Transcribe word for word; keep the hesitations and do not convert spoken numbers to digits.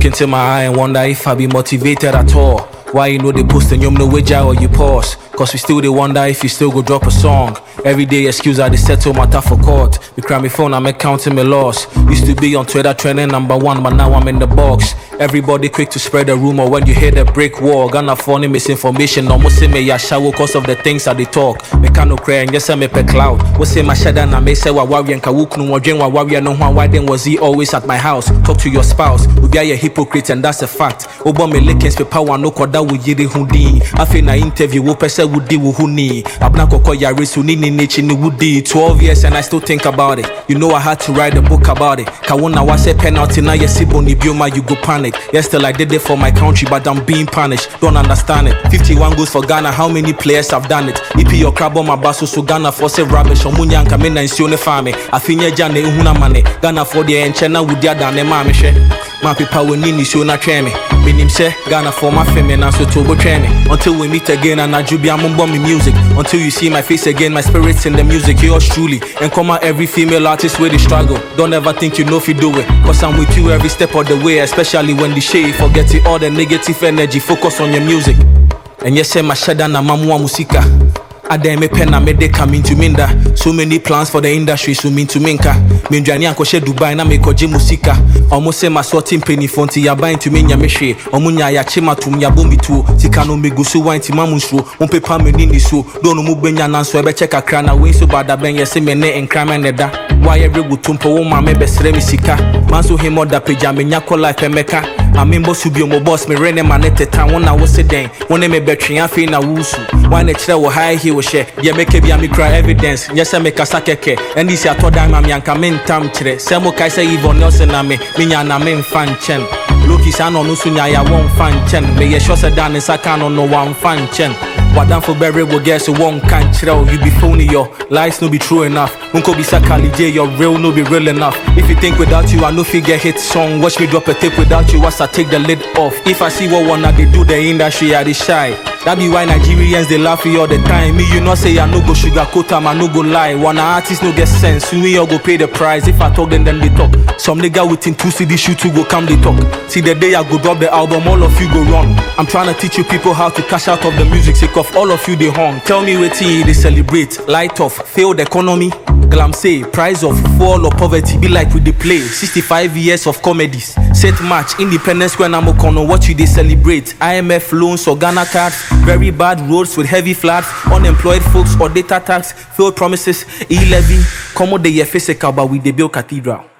look into my eye and wonder if I be motivated at all. Why you know they post and you know which or you pause? Cause we still they wonder if you still go drop a song. Every day excuse I they settle matter for court. We cry me phone, I'm counting my loss. Used to be on Twitter trending number one, but now I'm in the box. Everybody quick to spread the rumor when you hear the brick wall. Gonna phone misinformation, almost say me ya shower cause of the things that they talk. Me can't no cry and yes I me pe cloud. What say my shadow and I may say wa warrior and kawuk no wajin wa warrior no one. Why then was he always at my house? Talk to your spouse. We be a hypocrite and that's a fact. Obo me likens pe power no koda wu yiri hundi. I feel na interview wo pese wudi wu huni. Abna koko ya risu ni ni nichi ni wudi. twelve years and I still think about it. You know I had to write a book about it. Kawuna wa say penalty na yesibo ni bioma you go panic. Yes, still I did it for my country, but I'm being punished. Don't understand it. fifty-one goals for Ghana. How many players have done it? E P your crab on my basso, so Ghana for say rubbish. Omunya kamena insione fame. Afinya jane uhuna mane. Ghana for the enchena wudia dane mamishe. My people will need you na treme. Minim say Ghana for my family and so turbo treme. Until we meet again and I jubi I'm bomb music. Until you see my face again, my spirit's in the music. Yours truly. And come out every female artist where they struggle. Don't ever think you know if you do it. Cause I'm with you every step of the way, especially when the shade forget it, all the negative energy, focus on your music. And yes, my shada na mamwa musika. Ade me pen na me de come into minda. So many plans for the industry, so mean to minka. Me njani anko she Dubai na me koji musika. Almost say my sorting penny fonti ya buy to me nyameshe. Omunya ya chema tum ya bombi tu. Tikano me gusu wa inti mamunsu. On pepa me nindi so. Don't mu benya nanso ebe check akra na we so bad ben yes me ne enkrama ne da. Why every gutumpo wo ma me besre me sika. Manso him oda page me nyako life emeka. Amimbo subio mo boss me rene manete tan wona wo se den. Wona me betwe afi na wusu. Why ne kire wo high heel share. Ye make be a cry evidence. Yes I make a sakeke. And this ya to dime am yanka men tam chire. Semo kai say Yvonne Nelson na me. Minya na men fan chen. Loki sa no no sunya ya won fan chen. Me ye sure say dan saka no no one fan chen. Wadan for berry will guess one can't chill. You be phony, your lies no be true enough. Unko be sakali J, your real no be real enough. If you think without you I no figure hit song. Watch me drop a tape without you as I take the lid off. If I see what wanna they do the industry I they shy. That be why Nigerians they laugh all the time. Me you know say I no go sugarcoat am, I no go lie. Wanna artists no get sense, so me all go pay the price. If I talk then them they talk. Some nigga within two C D shoot to go come they talk. See the day I go drop the album, all of you go run. I'm trying to teach you people how to cash out of the music sake of all of you they hung. Tell me what they celebrate. Light off, failed economy. Glam say, price of fall or poverty be like with the play. sixty-five years of comedies. Set match, independence when I'm on what you they celebrate. I M F loans or Ghana cards. Very bad roads with heavy floods. Unemployed folks or data tax. Failed promises, e-levy. Come on the face but we the build cathedral.